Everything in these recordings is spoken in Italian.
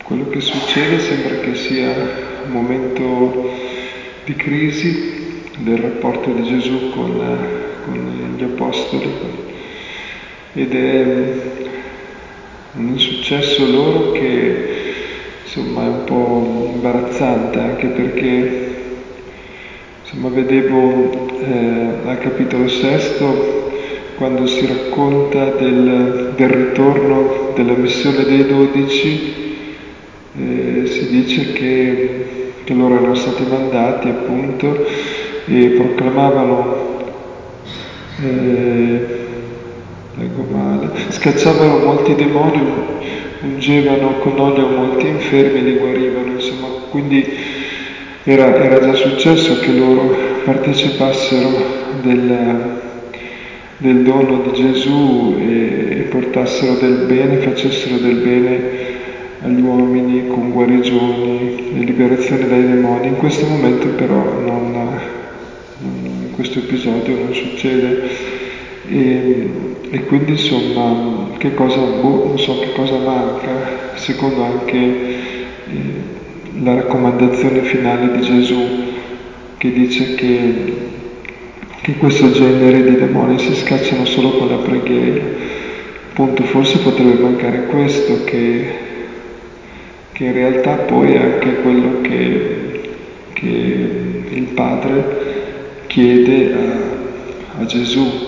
quello che succede sembra che sia un momento di crisi del rapporto di Gesù con gli apostoli, ed è un insuccesso loro che insomma è un po' imbarazzante, anche perché insomma vedevo al capitolo 6, quando si racconta del ritorno della missione dei 12, si dice che loro erano stati mandati appunto e proclamavano, leggo male, scacciavano molti demoni, ungevano con olio molti infermi e li guarivano, insomma, quindi era già successo che loro partecipassero del dono di Gesù e portassero del bene, facessero del bene agli uomini con guarigioni e liberazione dai demoni. In questo momento però in questo episodio non succede. E quindi insomma non so che cosa manca, secondo anche la raccomandazione finale di Gesù, che dice che questo genere di demoni si scacciano solo con la preghiera. Appunto, forse potrebbe mancare questo, che in realtà poi è anche quello che il Padre chiede a Gesù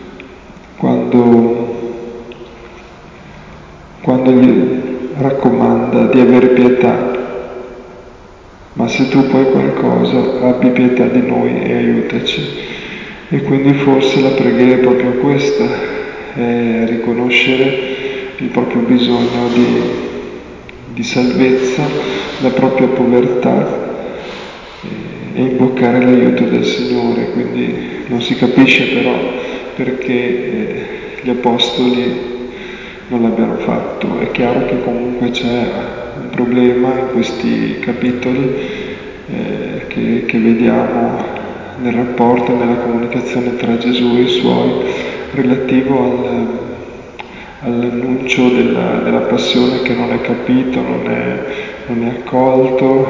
quando gli raccomanda di avere pietà. Ma se tu puoi qualcosa, abbi pietà di noi e aiutaci. E quindi forse la preghiera è proprio questa, è riconoscere il proprio bisogno di salvezza, la propria povertà e invocare l'aiuto del Signore. Quindi non si capisce però perché gli apostoli non l'abbiano fatto. È chiaro che comunque c'è un problema in questi capitoli che vediamo nel rapporto e nella comunicazione tra Gesù e i Suoi, relativo all'annuncio della passione, che non è capito, non è accolto,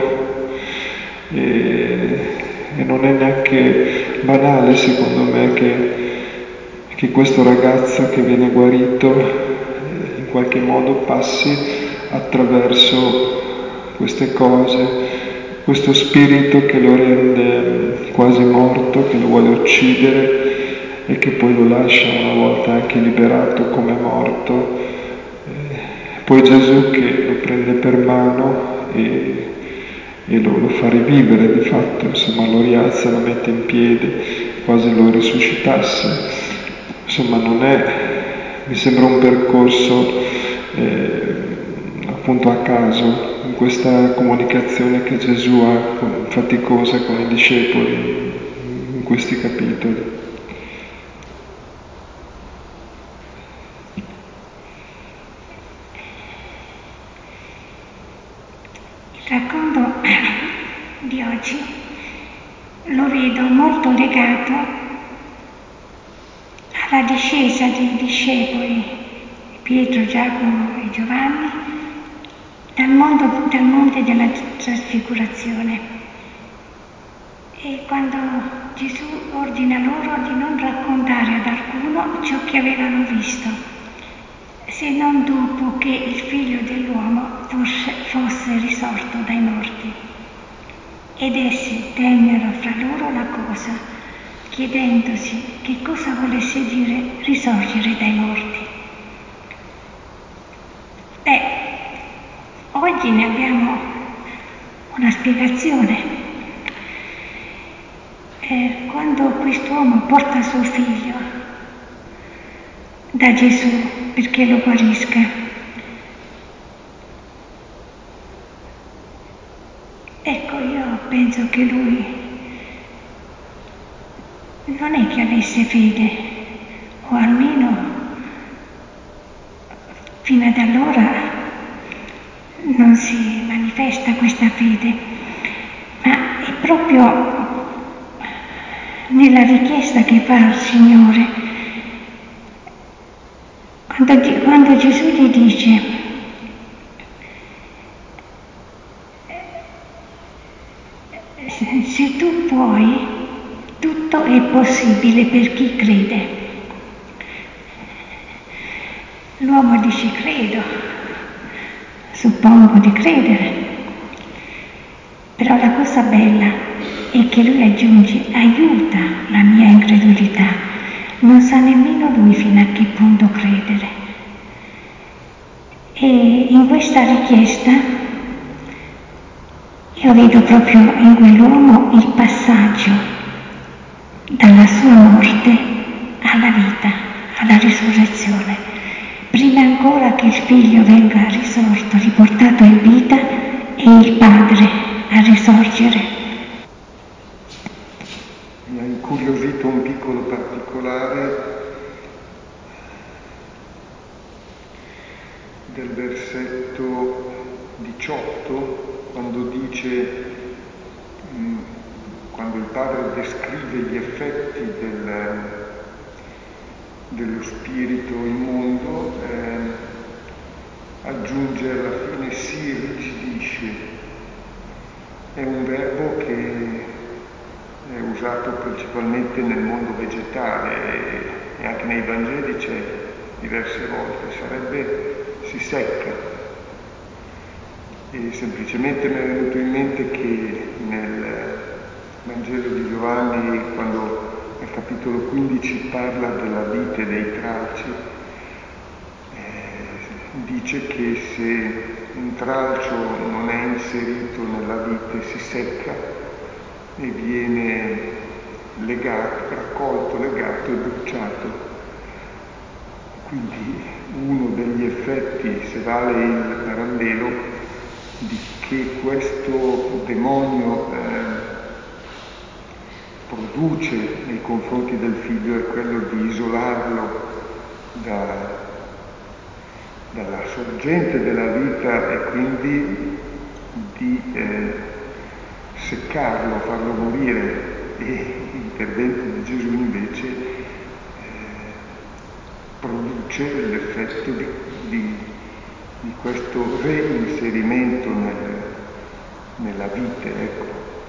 e non è neanche banale, secondo me, che questo ragazzo che viene guarito in qualche modo passi attraverso queste cose, questo spirito che lo rende quasi morto, che lo vuole uccidere e che poi lo lascia una volta anche liberato come morto. Poi Gesù che lo prende per mano e lo fa rivivere di fatto, insomma lo rialza, lo mette in piedi, quasi lo risuscitasse. Insomma mi sembra un percorso appunto a caso in questa comunicazione che Gesù ha faticosa con i discepoli in questi capitoli. Il racconto di oggi lo vedo molto legato alla discesa dei discepoli Pietro, Giacomo e Giovanni dal monte della trasfigurazione. E quando Gesù ordina loro di non raccontare ad alcuno ciò che avevano visto, se non dopo che il figlio dell'uomo fosse risorto dai morti. Ed essi tennero fra loro la cosa, chiedendosi che cosa volesse dire risorgere dai morti. Oggi ne abbiamo una spiegazione. Quando quest'uomo porta suo figlio da Gesù perché lo guarisca, ecco, io penso che lui non è che avesse fede, o almeno fino ad allora non si manifesta questa fede, ma è proprio nella richiesta che fa al Signore, quando Gesù gli dice è possibile per chi crede. L'uomo dice credo, suppongo di credere, però la cosa bella è che lui aggiunge aiuta la mia incredulità, non sa nemmeno lui fino a che punto credere. E in questa richiesta io vedo proprio in quell'uomo il passaggio dalla sua morte alla vita, alla risurrezione. Prima ancora che il figlio venga risorto, riportato in vita, è il padre a risorgere. Mi ha incuriosito un piccolo particolare del versetto 18, quando dice, quando il padre descrive gli effetti dello spirito immondo, aggiunge alla fine si irrigidisce. È un verbo che è usato principalmente nel mondo vegetale e anche nei Vangeli c'è diverse volte, sarebbe si secca. E semplicemente mi è venuto in mente che nel Vangelo di Giovanni, quando nel capitolo 15 parla della vite dei tralci, dice che se un tralcio non è inserito nella vite si secca e viene legato, raccolto, legato e bruciato. Quindi uno degli effetti, se vale il parallelo, di che questo demonio produce nei confronti del figlio è quello di isolarlo dalla sorgente della vita e quindi di seccarlo, farlo morire. E l'intervento di Gesù invece produce l'effetto di questo reinserimento nella vite, ecco.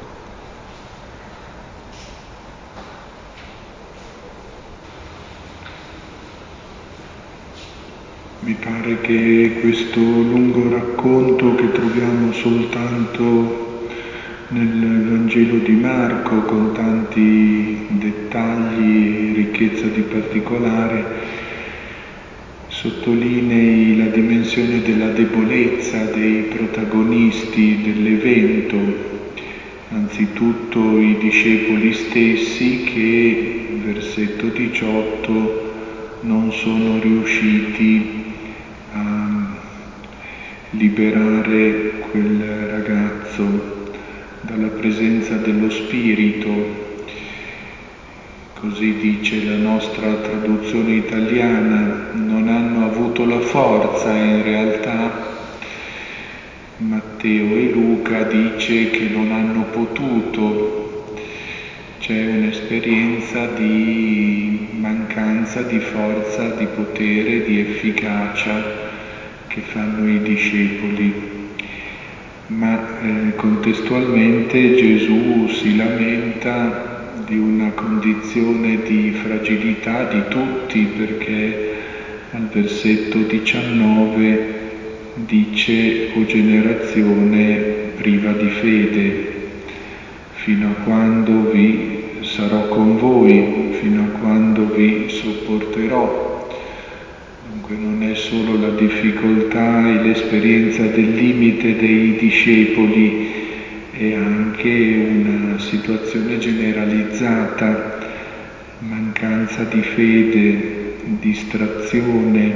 Mi pare che questo lungo racconto che troviamo soltanto nel Vangelo di Marco, con tanti dettagli e ricchezza di particolare, sottolinei la dimensione della debolezza dei protagonisti dell'evento, anzitutto i discepoli stessi che, versetto 18, non sono riusciti a liberare quel ragazzo dalla presenza dello spirito. Così dice la nostra traduzione italiana, non hanno avuto la forza, in realtà Matteo e Luca dice che non hanno potuto. C'è un'esperienza di mancanza di forza, di potere, di efficacia che fanno i discepoli. Ma contestualmente Gesù si lamenta di una condizione di fragilità di tutti, perché al versetto 19 dice: o generazione priva di fede, fino a quando vi sarò con voi, fino a quando vi sopporterò. Dunque non è solo la difficoltà e l'esperienza del limite dei discepoli, è anche una situazione generalizzata, mancanza di fede, distrazione.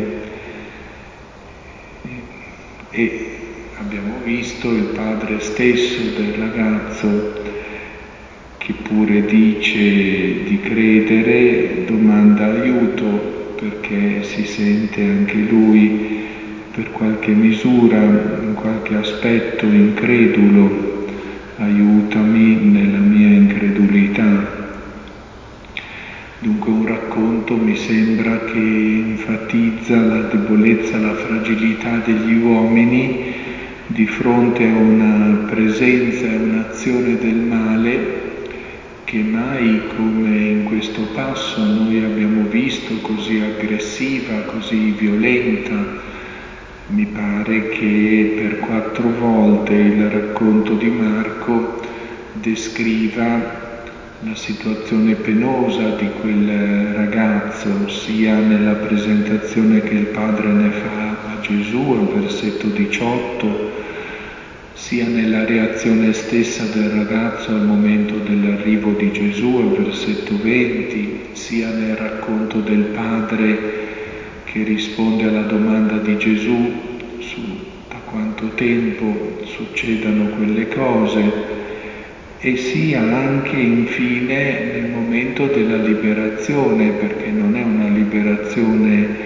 E abbiamo visto il padre stesso del ragazzo che pure dice di credere, domanda aiuto perché si sente anche lui per qualche misura, in qualche aspetto incredulo. Aiutami nella mia incredulità. Dunque un racconto mi sembra che enfatizza la debolezza, la fragilità degli uomini di fronte a una presenza e un'azione del male che mai come in questo passo noi abbiamo visto così aggressiva, così violenta. Mi pare che per 4 volte il racconto di Marco descriva la situazione penosa di quel ragazzo, sia nella presentazione che il padre ne fa a Gesù, al versetto 18, sia nella reazione stessa del ragazzo al momento dell'arrivo di Gesù, al versetto 20, sia nel racconto del padre che risponde alla domanda di Gesù da quanto tempo succedano quelle cose, e sia anche infine nel momento della liberazione, perché non è una liberazione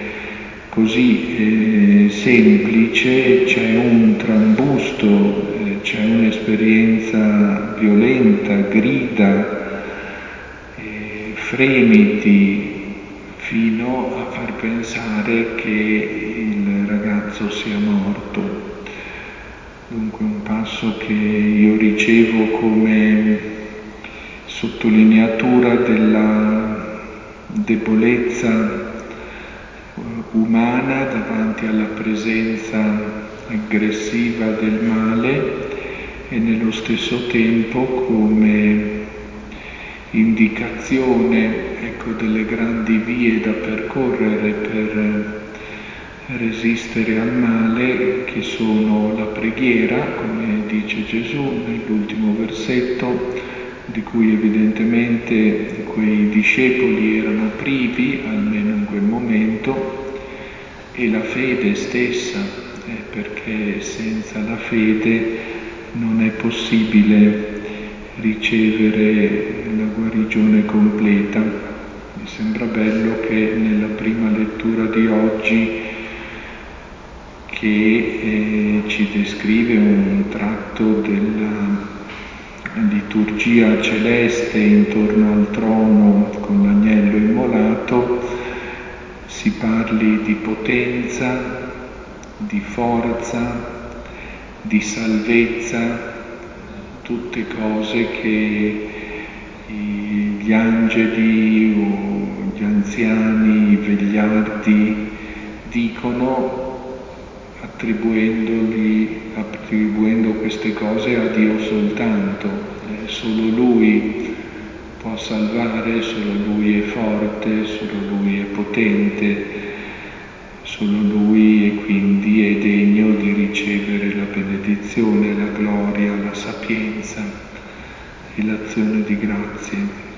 così semplice, c'è un trambusto, c'è un'esperienza violenta, grida, fremiti, fino a far pensare che il ragazzo sia morto. Dunque un passo che io ricevo come sottolineatura della debolezza umana davanti alla presenza aggressiva del male, e nello stesso tempo come indicazione, delle grandi vie da percorrere per resistere al male, che sono la preghiera, come dice Gesù nell'ultimo versetto, di cui evidentemente quei discepoli erano privi, almeno in quel momento, e la fede stessa, perché senza la fede non è possibile ricevere la guarigione completa. Mi sembra bello che nella prima lettura di oggi, che ci descrive un tratto della liturgia celeste intorno al trono con l'agnello immolato, si parli di potenza, di forza, di salvezza, tutte cose che gli angeli o gli anziani, i vegliardi dicono, attribuendo queste cose a Dio soltanto. Solo Lui può salvare, solo Lui è forte, solo Lui è potente, solo Lui e quindi è degno di ricevere la benedizione, la gloria, la sapienza e l'azione di grazie.